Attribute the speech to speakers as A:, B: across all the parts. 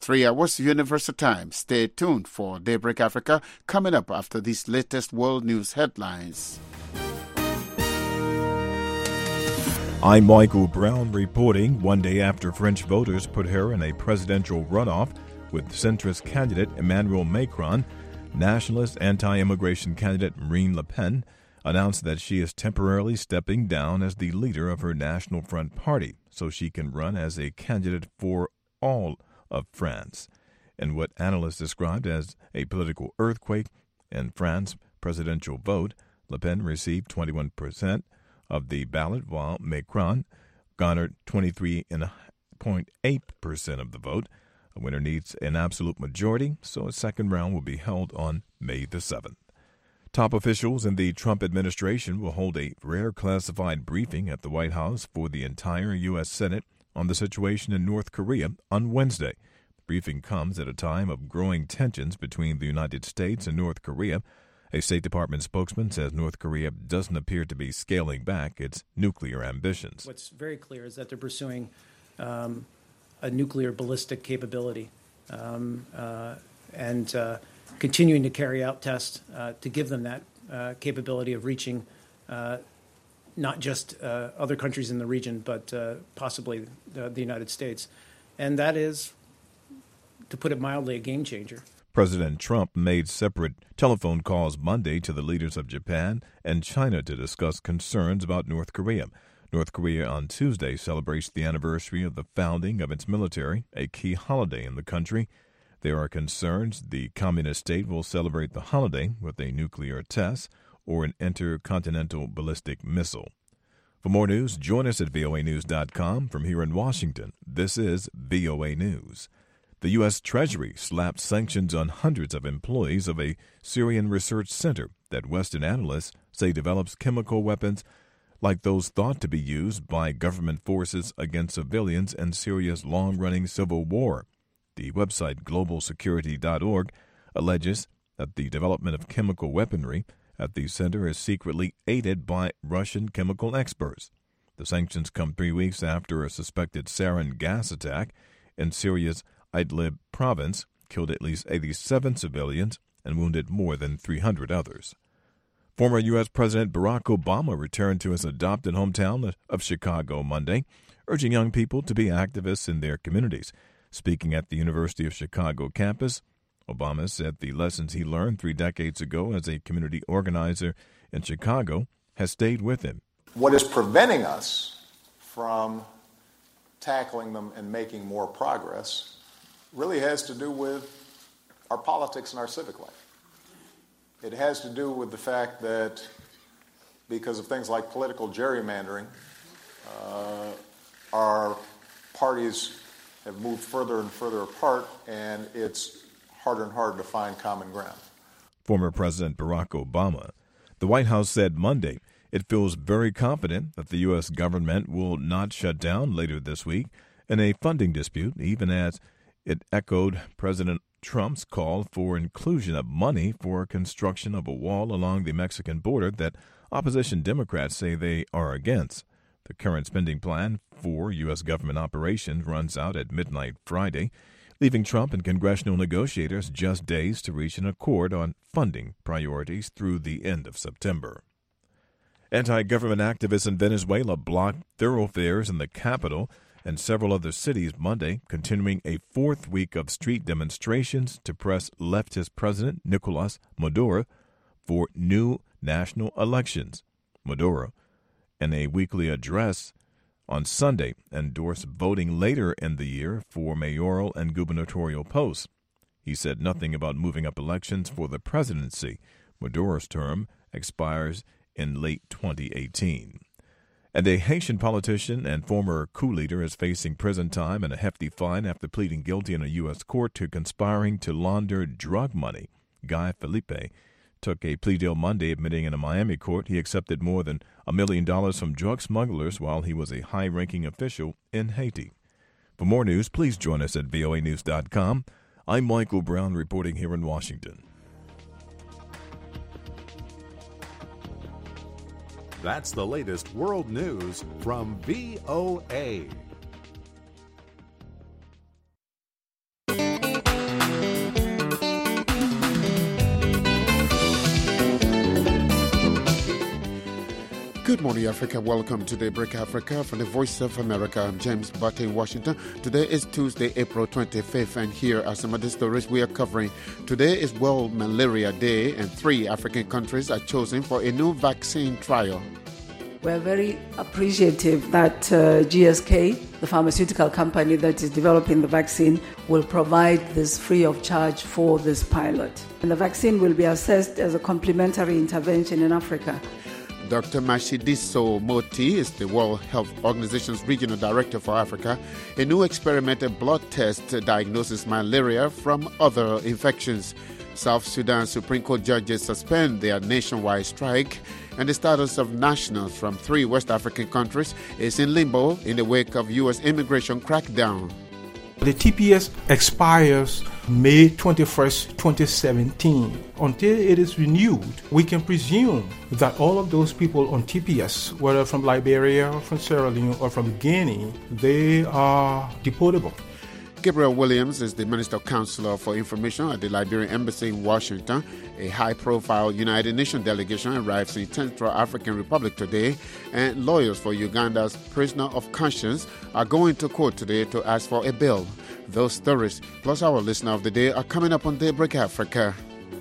A: 3 hours Universal Time. Stay tuned for Daybreak Africa coming up after these latest world news headlines.
B: I'm Michael Brown reporting. One day after French voters put her in a presidential runoff with centrist candidate Emmanuel Macron, nationalist anti-immigration candidate Marine Le Pen announced that she is temporarily stepping down as the leader of her National Front party so she can run as a candidate for all of France. In what analysts described as a political earthquake in France's presidential vote, Le Pen received 21% of the ballot, while Macron garnered 23.8% of the vote. A winner needs an absolute majority, so a second round will be held on May the 7th. Top officials in the Trump administration will hold a rare classified briefing at the White House for the entire U.S. Senate on the situation in North Korea on Wednesday. The briefing comes at a time of growing tensions between the United States and North Korea. A State Department spokesman says North Korea doesn't appear to be scaling back its nuclear ambitions.
C: What's very clear is that they're pursuing a nuclear ballistic capability and continuing to carry out tests to give them that capability of reaching not just other countries in the region, but possibly the United States. And that is, to put it mildly, a game changer.
B: President Trump made separate telephone calls Monday to the leaders of Japan and China to discuss concerns about North Korea. North Korea on Tuesday celebrates the anniversary of the founding of its military, a key holiday in the country. There are concerns the communist state will celebrate the holiday with a nuclear test or an intercontinental ballistic missile. For more news, join us at voanews.com. From here in Washington, this is VOA News. The U.S. Treasury slapped sanctions on hundreds of employees of a Syrian research center that Western analysts say develops chemical weapons like those thought to be used by government forces against civilians in Syria's long-running civil war. The website globalsecurity.org alleges that the development of chemical weaponry at the center is secretly aided by Russian chemical experts. The sanctions come 3 weeks after a suspected sarin gas attack in Syria's Idlib province killed at least 87 civilians and wounded more than 300 others. Former U.S. President Barack Obama returned to his adopted hometown of Chicago Monday, urging young people to be activists in their communities. Speaking at the University of Chicago campus, Obama said the lessons he learned 3 decades ago as a community organizer in Chicago has stayed with him.
D: What is preventing us from tackling them and making more progress really has to do with our politics and our civic life. It has to do with the fact that because of things like political gerrymandering, our parties have moved further and further apart, and it's harder and harder to find common ground.
B: Former President Barack Obama. The White House said Monday it feels very confident that the U.S. government will not shut down later this week in a funding dispute, even as it echoed President Trump's call for inclusion of money for construction of a wall along the Mexican border that opposition Democrats say they are against. The current spending plan for U.S. government operations runs out at midnight Friday, leaving Trump and congressional negotiators just days to reach an accord on funding priorities through the end of September. Anti-government activists in Venezuela blocked thoroughfares in the capital and several other cities Monday, continuing a 4th week of street demonstrations to press leftist President Nicolas Maduro for new national elections. Maduro, in a weekly address on Sunday, endorsed voting later in the year for mayoral and gubernatorial posts. He said nothing about moving up elections for the presidency. Maduro's term expires in late 2018. And a Haitian politician and former coup leader is facing prison time and a hefty fine after pleading guilty in a U.S. court to conspiring to launder drug money. Guy Felipe took a plea deal Monday, admitting in a Miami court he accepted more than $1 million from drug smugglers while he was a high-ranking official in Haiti. For more news, please join us at voanews.com. I'm Michael Brown reporting here in Washington.
E: That's the latest world news from VOA.
A: Good morning, Africa. Welcome to Daybreak Africa from the Voice of America. I'm James Butte in Washington. Today is Tuesday, April 25th, and here are some of the stories we are covering. Today is World Malaria Day, and 3 African countries are chosen for a new vaccine trial.
F: We're very appreciative that GSK, the pharmaceutical company that is developing the vaccine, will provide this free of charge for this pilot. And the vaccine will be assessed as a complementary intervention in Africa.
A: Dr. Matshidiso Moeti is the World Health Organization's Regional Director for Africa. A new experimental blood test diagnoses malaria from other infections. South Sudan Supreme Court judges suspend their nationwide strike, and the status of nationals from 3 West African countries is in limbo in the wake of U.S. immigration crackdown.
G: The TPS expires May 21st, 2017. Until it is renewed, we can presume that all of those people on TPS, whether from Liberia, from Sierra Leone, or from Guinea, they are deportable.
A: Gabriel Williams is the Minister Counselor for Information at the Liberian Embassy in Washington. A high-profile United Nations delegation arrives in Central African Republic today, and lawyers for Uganda's prisoner of conscience are going to court today to ask for a bail. Those stories, plus our listener of the day, are coming up on Daybreak Africa.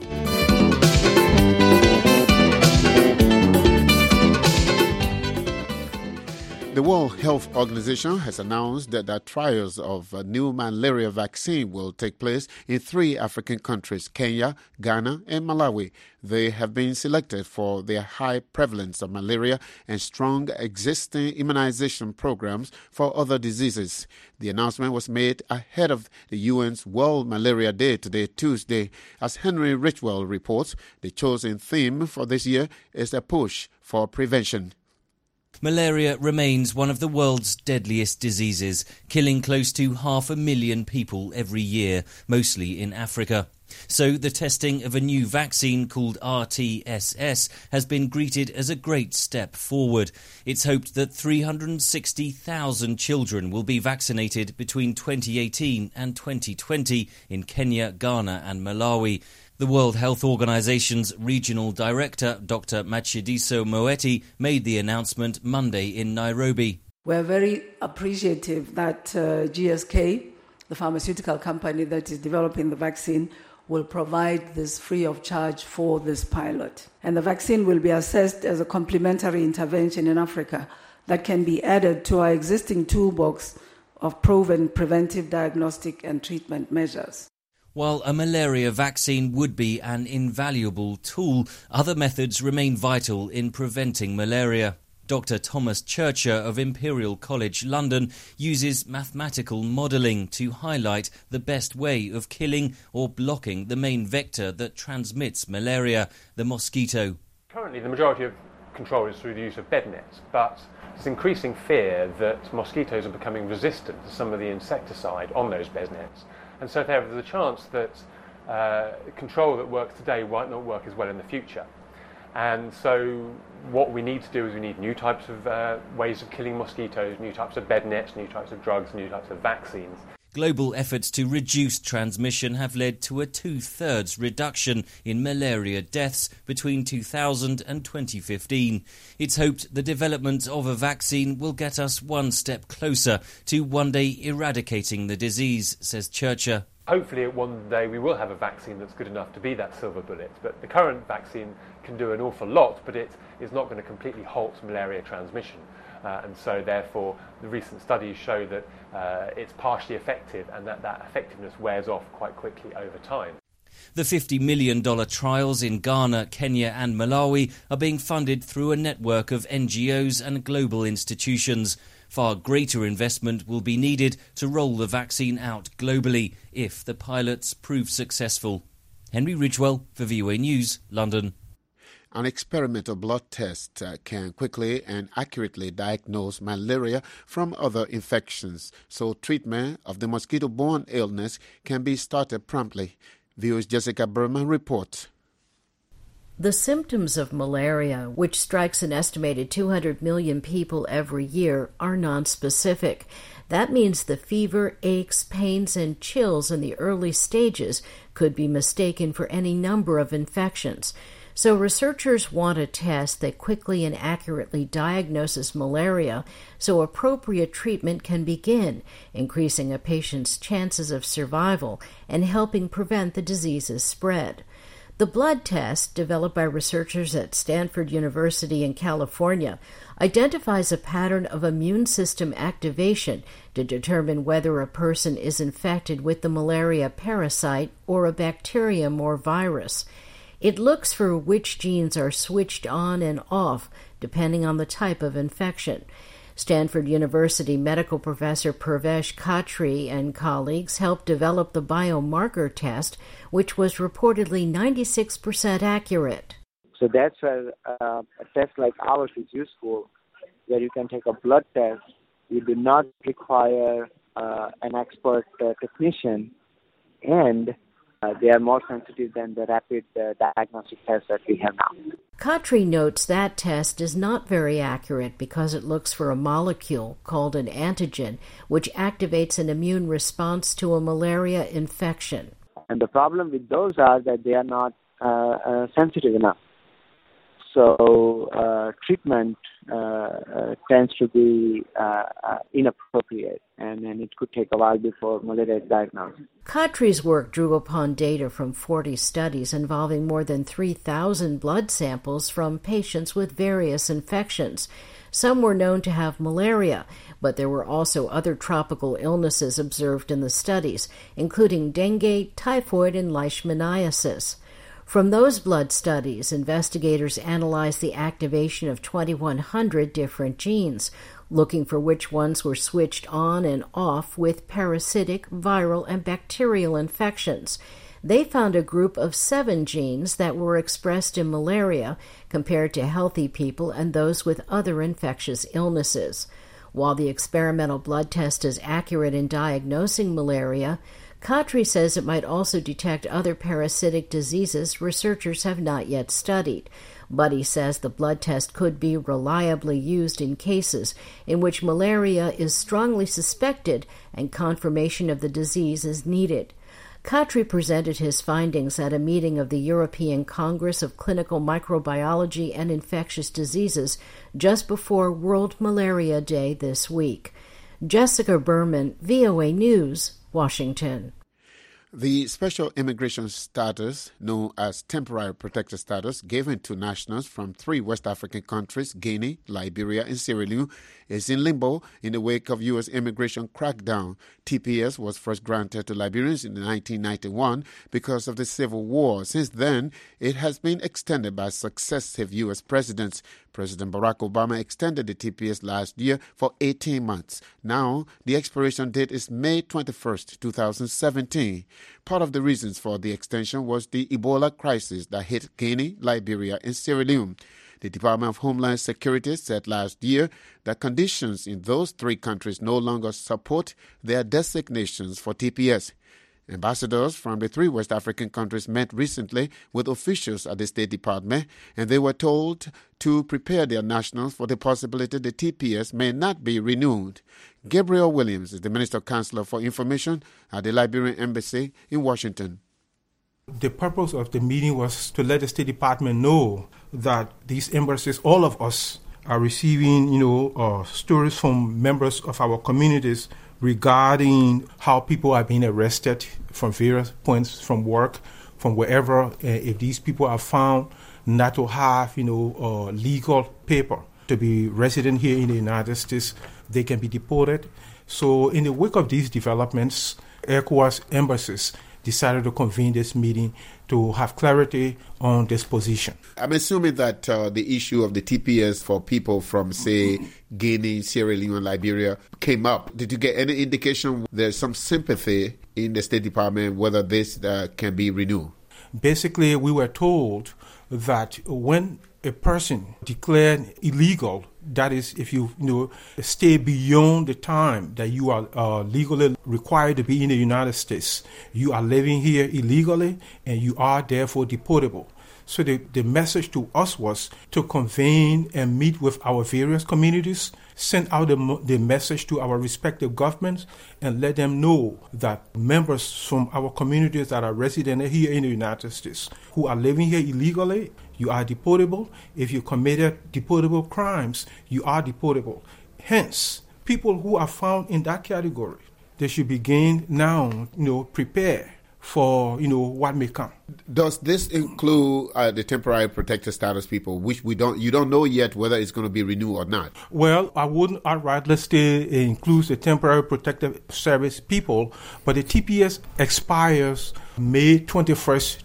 A: The World Health Organization has announced that trials of a new malaria vaccine will take place in 3 African countries, Kenya, Ghana, and Malawi. They have been selected for their high prevalence of malaria and strong existing immunization programs for other diseases. The announcement was made ahead of the UN's World Malaria Day today, Tuesday. As Henry Richwell reports, the chosen theme for this year is a push for prevention.
H: Malaria remains one of the world's deadliest diseases, killing close to 500,000 people every year, mostly in Africa. So the testing of a new vaccine called RTSS has been greeted as a great step forward. It's hoped that 360,000 children will be vaccinated between 2018 and 2020 in Kenya, Ghana and Malawi. The World Health Organization's regional director, Dr. Matshidiso Moeti, made the announcement Monday in Nairobi.
F: We're very appreciative that GSK, the pharmaceutical company that is developing the vaccine, will provide this free of charge for this pilot. And the vaccine will be assessed as a complementary intervention in Africa that can be added to our existing toolbox of proven preventive, diagnostic and treatment measures.
H: While a malaria vaccine would be an invaluable tool, other methods remain vital in preventing malaria. Dr. Thomas Churcher of Imperial College London uses mathematical modelling to highlight the best way of killing or blocking the main vector that transmits malaria, the mosquito.
I: Currently, the majority of control is through the use of bed nets, but there's increasing fear that mosquitoes are becoming resistant to some of the insecticide on those bed nets. And so there's a chance that control that works today might not work as well in the future. And so what we need to do is we need new types of ways of killing mosquitoes, new types of bed nets, new types of drugs, new types of vaccines.
H: Global efforts to reduce transmission have led to a 2/3 reduction in malaria deaths between 2000 and 2015. It's hoped the development of a vaccine will get us one step closer to one day eradicating the disease, says Churcher.
I: Hopefully one day we will have a vaccine that's good enough to be that silver bullet, but the current vaccine can do an awful lot, but it is not going to completely halt malaria transmission. And so therefore the recent studies show that it's partially effective and that effectiveness wears off quite quickly over time.
H: The $50 million trials in Ghana, Kenya and Malawi are being funded through a network of NGOs and global institutions. Far greater investment will be needed to roll the vaccine out globally if the pilots prove successful. Henry Ridgewell for VOA News, London.
A: An experimental blood test can quickly and accurately diagnose malaria from other infections, so treatment of the mosquito-borne illness can be started promptly. VOA's Jessica Berman reports.
J: The symptoms of malaria, which strikes an estimated 200 million people every year, are nonspecific. That means the fever, aches, pains, and chills in the early stages could be mistaken for any number of infections. So researchers want a test that quickly and accurately diagnoses malaria so appropriate treatment can begin, increasing a patient's chances of survival and helping prevent the disease's spread. The blood test, developed by researchers at Stanford University in California, identifies a pattern of immune system activation to determine whether a person is infected with the malaria parasite or a bacterium or virus. It looks for which genes are switched on and off depending on the type of infection. Stanford University medical professor Purvesh Khatri and colleagues helped develop the biomarker test, which was reportedly 96% accurate.
K: So that's where a test like ours is useful, where you can take a blood test. You do not require an expert technician, and they are more sensitive than the rapid diagnostic tests that we have now.
J: Khatri notes that test is not very accurate because it looks for a molecule called an antigen, which activates an immune response to a malaria infection.
K: And the problem with those are that they are not sensitive enough. So treatment tends to be inappropriate, and it could take a while before malaria is diagnosed.
J: Khatri's work drew upon data from 40 studies involving more than 3,000 blood samples from patients with various infections. Some were known to have malaria, but there were also other tropical illnesses observed in the studies, including dengue, typhoid, and leishmaniasis. From those blood studies, investigators analyzed the activation of 2,100 different genes, looking for which ones were switched on and off with parasitic, viral, and bacterial infections. They found a group of 7 genes that were expressed in malaria compared to healthy people and those with other infectious illnesses. While the experimental blood test is accurate in diagnosing malaria, Khatri says it might also detect other parasitic diseases researchers have not yet studied. But he says the blood test could be reliably used in cases in which malaria is strongly suspected and confirmation of the disease is needed. Khatri presented his findings at a meeting of the European Congress of Clinical Microbiology and Infectious Diseases just before World Malaria Day this week. Jessica Berman, VOA News, Washington.
A: The special immigration status, known as temporary protected status, given to nationals from 3 West African countries, Guinea, Liberia, and Sierra Leone, is in limbo in the wake of U.S. immigration crackdown. TPS was first granted to Liberians in 1991 because of the Civil War. Since then, it has been extended by successive U.S. presidents. President Barack Obama extended the TPS last year for 18 months. Now, the expiration date is May 21st, 2017. Part of the reasons for the extension was the Ebola crisis that hit Guinea, Liberia, and Sierra Leone. The Department of Homeland Security said last year that conditions in those 3 countries no longer support their designations for TPS. Ambassadors from the 3 West African countries met recently with officials at the State Department, and they were told to prepare their nationals for the possibility the TPS may not be renewed. Gabriel Williams is the Minister Counselor for Information at the Liberian Embassy in Washington.
G: The purpose of the meeting was to let the State Department know that these embassies, all of us, are receiving, stories from members of our communities regarding how people are being arrested from various points, from work, from wherever. If these people are found not to have, legal paper to be resident here in the United States, they can be deported. So in the wake of these developments, ECOWAS embassies decided to convene this meeting to have clarity on this position.
A: I'm assuming that the issue of the TPS for people from, say, Guinea, Sierra Leone, Liberia came up. Did you get any indication there's some sympathy in the State Department whether this can be renewed?
G: Basically, we were told that when a person declared illegal, that is, if you stay beyond the time that you are legally required to be in the United States, you are living here illegally and you are therefore deportable. So the message to us was to convene and meet with our various communities, send out the message to our respective governments and let them know that members from our communities that are resident here in the United States who are living here illegally, you are deportable. If you committed deportable crimes, you are deportable. Hence, people who are found in that category, they should begin now, prepare for, what may come.
A: Does this include the temporary protected status people, which you don't know yet whether it's going to be renewed or not?
G: Well, I wouldn't outright say it includes the temporary protected service people, but the TPS expires May 21st,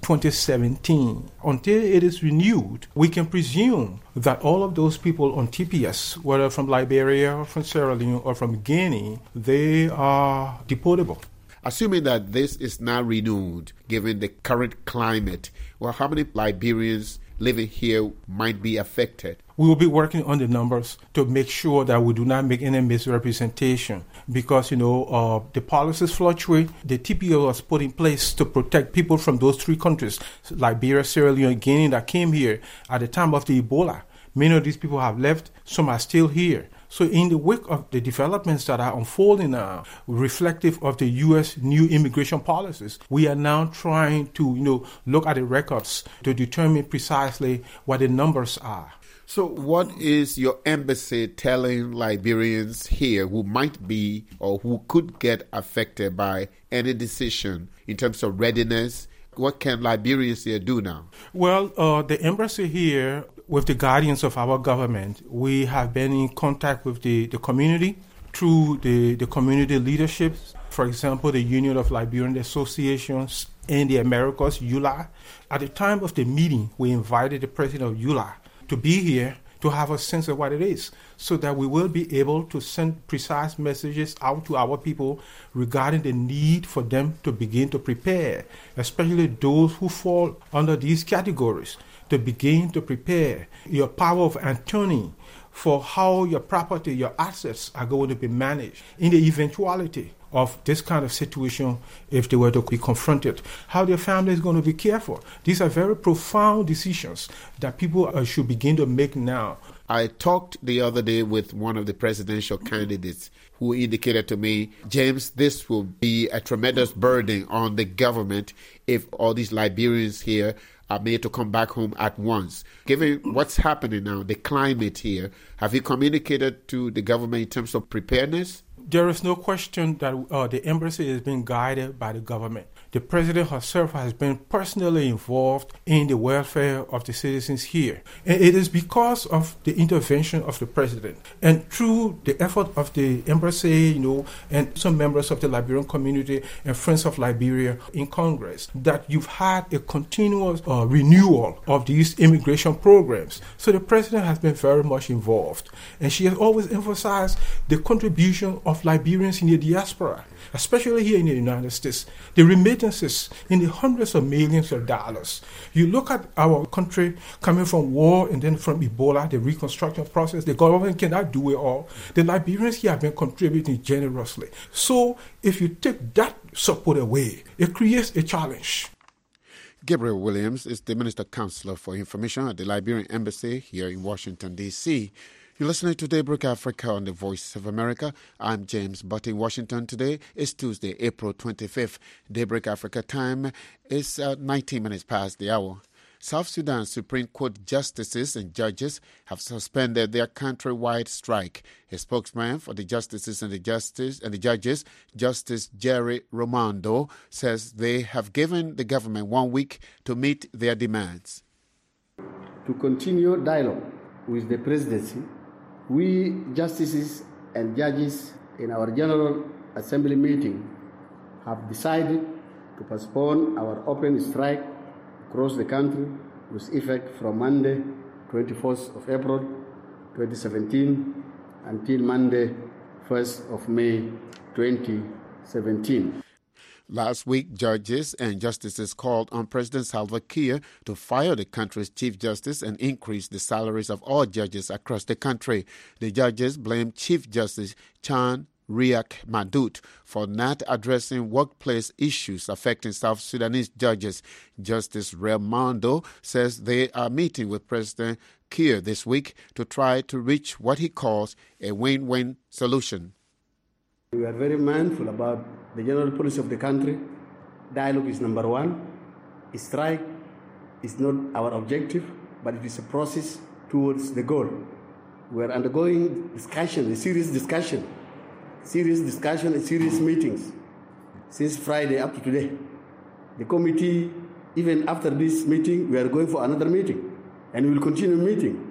G: 2017. Until it is renewed, we can presume that all of those people on TPS, whether from Liberia or from Sierra Leone or from Guinea, they are deportable.
A: Assuming that this is now renewed, given the current climate, well, how many Liberians living here might be affected?
G: We will be working on the numbers to make sure that we do not make any misrepresentation because, the policies fluctuate. The TPO was put in place to protect people from those three countries, Liberia, Sierra Leone, and Guinea, that came here at the time of the Ebola. Many of these people have left. Some are still here. So in the wake of the developments that are unfolding now, reflective of the U.S. new immigration policies, we are now trying to, look at the records to determine precisely what the numbers are.
A: So what is your embassy telling Liberians here who might be or who could get affected by any decision in terms of readiness? What can Liberians here do now?
G: Well, the embassy here, with the guardians of our government, we have been in contact with the community through the community leaderships. For example, the Union of Liberian Associations in the Americas, ULA. At the time of the meeting, we invited the president of ULA to be here to have a sense of what it is, so that we will be able to send precise messages out to our people regarding the need for them to begin to prepare, especially those who fall under these categories, to begin to prepare your power of attorney for how your property, your assets are going to be managed in the eventuality of this kind of situation if they were to be confronted. How their family is going to be cared for. These are very profound decisions that people should begin to make now.
A: I talked the other day with one of the presidential candidates who indicated to me, James, this will be a tremendous burden on the government if all these Liberians here are made to come back home at once. Given what's happening now, the climate here, have you communicated to the government in terms of preparedness?
G: There is no question that the embassy is being guided by the government. The president herself has been personally involved in the welfare of the citizens here. And it is because of the intervention of the president and through the effort of the embassy, and some members of the Liberian community and Friends of Liberia in Congress that you've had a continuous renewal of these immigration programs. So the president has been very much involved. And she has always emphasized the contribution of Liberians in the diaspora, especially here in the United States. The remittances in the hundreds of millions of dollars. You look at our country coming from war and then from Ebola, the reconstruction process, the government cannot do it all. The Liberians here have been contributing generously. So if you take that support away, it creates a challenge.
A: Gabriel Williams is the Minister Counselor for Information at the Liberian Embassy here in Washington, D.C. You're listening to Daybreak Africa on the Voice of America. I'm James Butt in Washington. Today is Tuesday, April 25th. Daybreak Africa time is 19 minutes past the hour. South Sudan Supreme Court justices and judges have suspended their countrywide strike. A spokesman for the justices and the judges, Justice Jerry Romando, says they have given the government 1 week to meet their demands.
L: To continue dialogue with the presidency, we justices and judges in our General Assembly meeting have decided to postpone our open strike across the country with effect from Monday, 24th of April 2017 until Monday, 1st of May 2017.
A: Last week, judges and justices called on President Salva Kiir to fire the country's Chief Justice and increase the salaries of all judges across the country. The judges blamed Chief Justice Chan Riek Madut for not addressing workplace issues affecting South Sudanese judges. Justice Raimondo says they are meeting with President Kiev this week to try to reach what he calls a win-win solution.
L: We are very mindful about the general policy of the country. Dialogue is number one. Strike is not our objective, but it is a process towards the goal. We are undergoing discussion, a serious discussion and serious meetings since Friday up to today. The committee, even after this meeting, we are going for another meeting, and we will continue meeting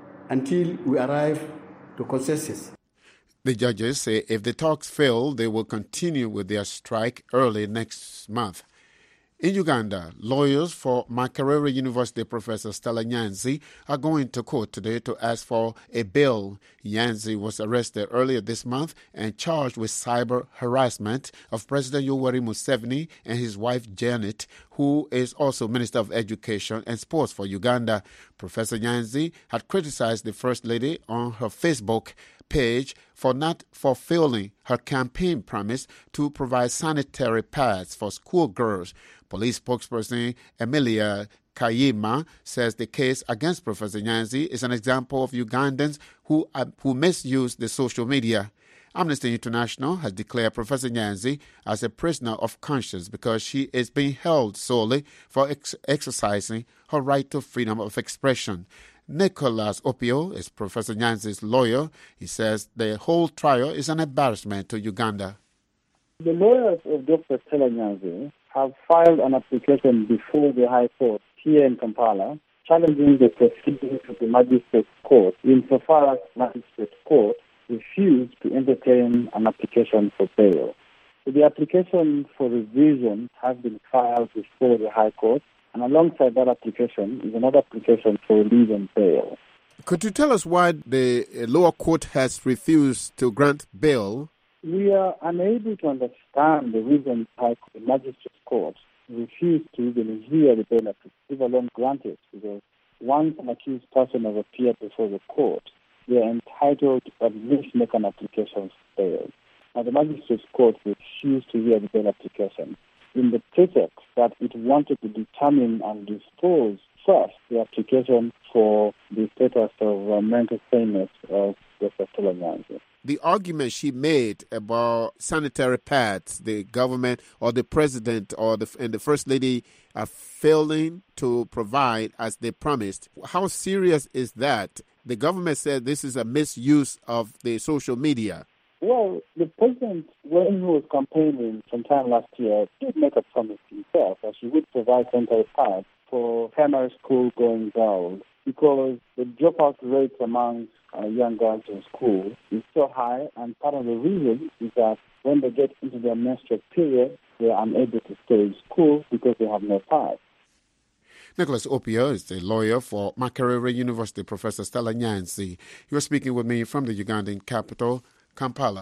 L: until we arrive to consensus.
A: The judges say if the talks fail, they will continue with their strike early next month. In Uganda, lawyers for Makerere University Professor Stella Nyanzi are going to court today to ask for a bail. Nyanzi was arrested earlier this month and charged with cyber harassment of President Yoweri Museveni and his wife Janet, who is also Minister of Education and Sports for Uganda. Professor Nyanzi had criticized the First Lady on her Facebook page for not fulfilling her campaign promise to provide sanitary pads for schoolgirls. Police spokesperson Emilia Kayima says the case against Professor Nyanzi is an example of Ugandans who misuse the social media. Amnesty International has declared Professor Nyanzi as a prisoner of conscience because she is being held solely for exercising her right to freedom of expression. Nicholas Opio is Professor Nyanzi's lawyer. He says the whole trial is an embarrassment to Uganda.
M: The lawyers of Dr. Stella Nyanzi have filed an application before the High Court here in Kampala, challenging the proceedings of the Magistrate Court insofar as Magistrate Court refused to entertain an application for bail. So the application for revision has been filed before the High Court, and alongside that application is another application for relief and bail.
A: Could you tell us why the lower court has refused to grant bail?
M: We are unable to understand the reason why the Magistrate Court refused to even hear the bail application, leave alone grant it, because once an accused person has appeared before the court, they are entitled to at least make an application for bail. Now, the Magistrate Court refused to hear the bail application in the pretext that it wanted to determine and dispose first the application for the status of mental illness of Dr. Stella Nyanzi.
A: The argument she made about sanitary pads, the government or the president and the First Lady are failing to provide as they promised. How serious is that? The government said this is a misuse of the social media.
M: Well, the president, when he was campaigning sometime last year, did make a promise himself that he would provide sanitary pads for primary school-going girls because the dropout rates among young girls in school is so high, and part of the reason is that when they get into their menstrual period, they are unable to stay in school because they have no pads.
A: Nicholas Opio is the lawyer for Makerere University Professor Stella Nyanzi. You are speaking with me from the Ugandan capital, Kampala.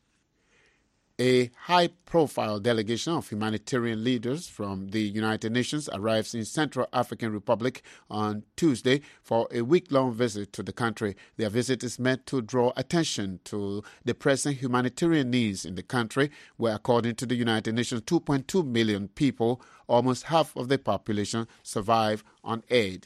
A: A high-profile delegation of humanitarian leaders from the United Nations arrives in Central African Republic on Tuesday for a week-long visit to the country. Their visit is meant to draw attention to the pressing humanitarian needs in the country, where, according to the United Nations, 2.2 million people, almost half of the population, survive on aid.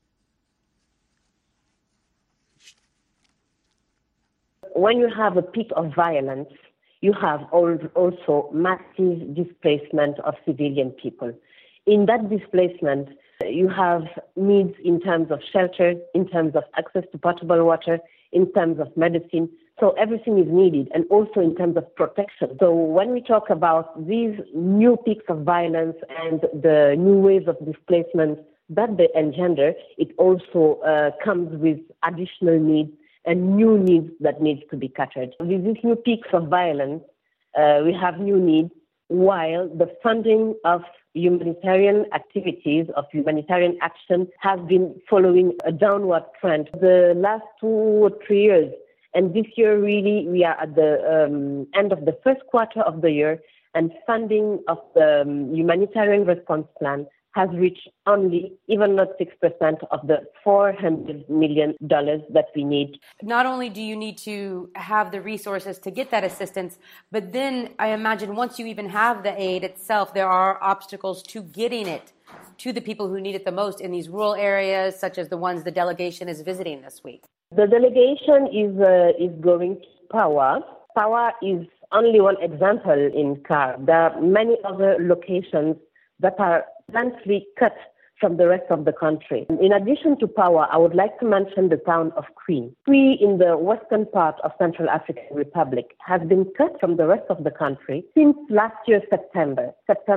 N: When you have a peak of violence, you have also massive displacement of civilian people. In that displacement, you have needs in terms of shelter, in terms of access to potable water, in terms of medicine. So everything is needed, and also in terms of protection. So when we talk about these new peaks of violence and the new waves of displacement that they engender, it also comes with additional needs and new needs that needs to be catered. With these new peaks of violence, we have new needs, while the funding of humanitarian activities, of humanitarian action, has been following a downward trend. The last 2 or 3 years, and this year really, we are at the end of the first quarter of the year, and funding of the humanitarian response plan has reached only, even not 6% of the $400 million that we need.
O: Not only do you need to have the resources to get that assistance, but then I imagine once you even have the aid itself, there are obstacles to getting it to the people who need it the most in these rural areas, such as the ones the delegation is visiting this week?
N: The delegation is going to Pawa. Pawa is only one example in CAR. There are many other locations that are planned-free cut from the rest of the country. In addition to Pawa, I would like to mention the town of Kwi. Kwi in the western part of Central African Republic has been cut from the rest of the country since last year, September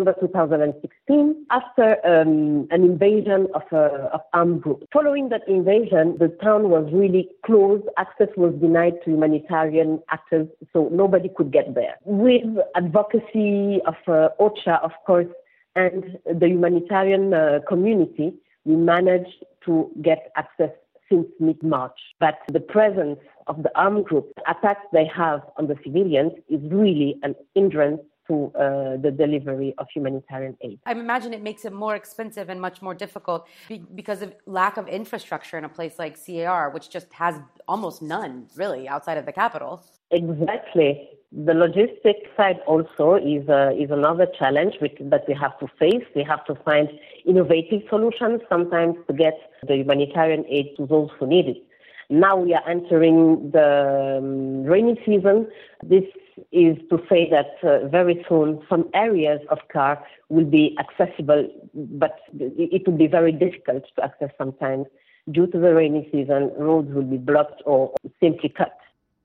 N: 2016, after an invasion of armed groups. Following that invasion, the town was really closed. Access was denied to humanitarian actors, so nobody could get there. With advocacy of OCHA, of course, and the humanitarian community, we managed to get access since mid-March. But the presence of the armed group, attacks they have on the civilians, is really an hindrance to the delivery of humanitarian aid.
O: I imagine it makes it more expensive and much more difficult because of lack of infrastructure in a place like CAR, which just has almost none, really, outside of the capital.
N: Exactly. The logistic side also is another challenge that we have to face. We have to find innovative solutions sometimes to get the humanitarian aid to those who need it. Now we are entering the rainy season. This is to say that very soon some areas of CAR will be accessible, but it will be very difficult to access sometimes. Due to the rainy season, roads will be blocked or simply cut.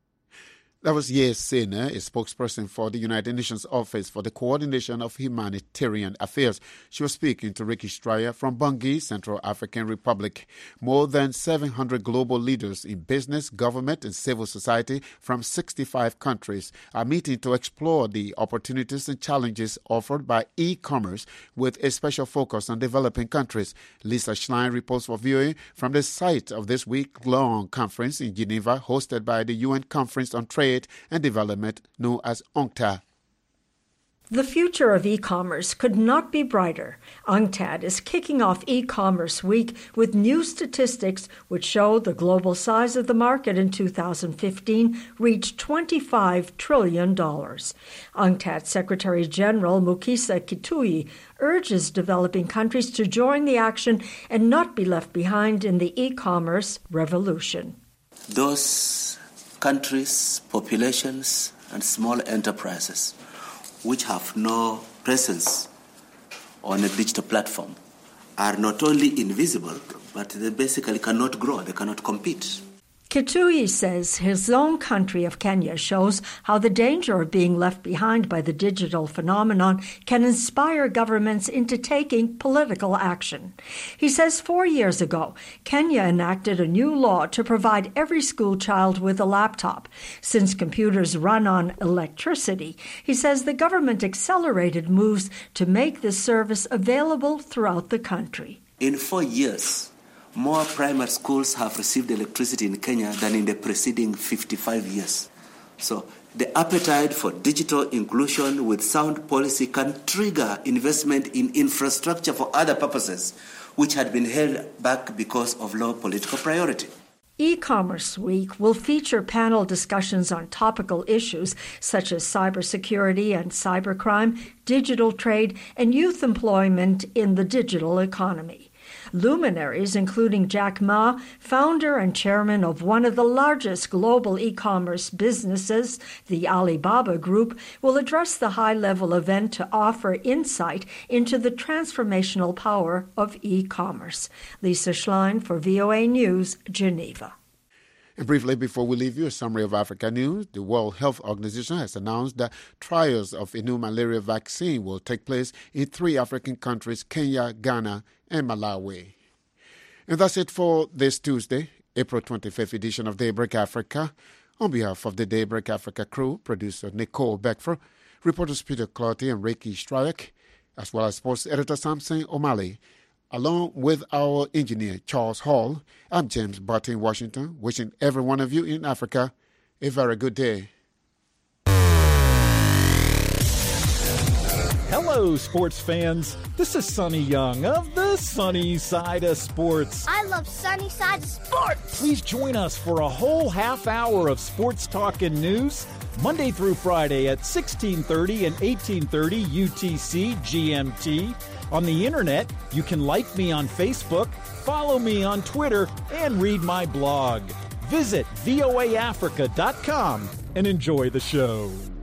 A: That was Ye Sena, a spokesperson for the United Nations Office for the Coordination of Humanitarian Affairs. She was speaking to Ricky Stryer from Bangui, Central African Republic. More than 700 global leaders in business, government, and civil society from 65 countries are meeting to explore the opportunities and challenges offered by e-commerce with a special focus on developing countries. Lisa Schlein reports for VOA from the site of this week-long conference in Geneva, hosted by the UN Conference on Trade and Development, known as UNCTAD.
P: The future of e-commerce could not be brighter. UNCTAD is kicking off e-commerce week with new statistics which show the global size of the market in 2015 reached $25 trillion. UNCTAD Secretary General Mukisa Kitui urges developing countries to join the action and not be left behind in the e-commerce revolution.
Q: Those countries, populations, and small enterprises which have no presence on a digital platform are not only invisible, but they basically cannot grow, they cannot compete.
P: Kitui says his own country of Kenya shows how the danger of being left behind by the digital phenomenon can inspire governments into taking political action. He says 4 years ago, Kenya enacted a new law to provide every school child with a laptop. Since computers run on electricity, he says the government accelerated moves to make this service available throughout the country.
Q: In 4 years, more primary schools have received electricity in Kenya than in the preceding 55 years. So the appetite for digital inclusion with sound policy can trigger investment in infrastructure for other purposes, which had been held back because of low political priority.
P: E-Commerce Week will feature panel discussions on topical issues such as cybersecurity and cybercrime, digital trade, and youth employment in the digital economy. Luminaries, including Jack Ma, founder and chairman of one of the largest global e-commerce businesses, the Alibaba Group, will address the high-level event to offer insight into the transformational power of e-commerce. Lisa Schlein for VOA News, Geneva.
A: And briefly, before we leave you, a summary of Africa news. The World Health Organization has announced that trials of a new malaria vaccine will take place in 3 African countries, Kenya, Ghana, and Malawi. And that's it for this Tuesday, April 25th edition of Daybreak Africa. On behalf of the Daybreak Africa crew, producer Nicole Beckford, reporters Peter Clotty and Ricky Stryak, as well as sports editor Samson O'Malley, along with our engineer Charles Hall, I'm James Butt in Washington, wishing every one of you in Africa a very good day.
R: Hello, sports fans. This is Sonny Young of the Sunny Side of Sports.
S: I love Sunny Side of Sports.
R: Please join us for a whole half hour of sports talk and news, Monday through Friday at 16:30 and 18:30 UTC GMT. On the internet, you can like me on Facebook, follow me on Twitter, and read my blog. Visit voaafrica.com and enjoy the show.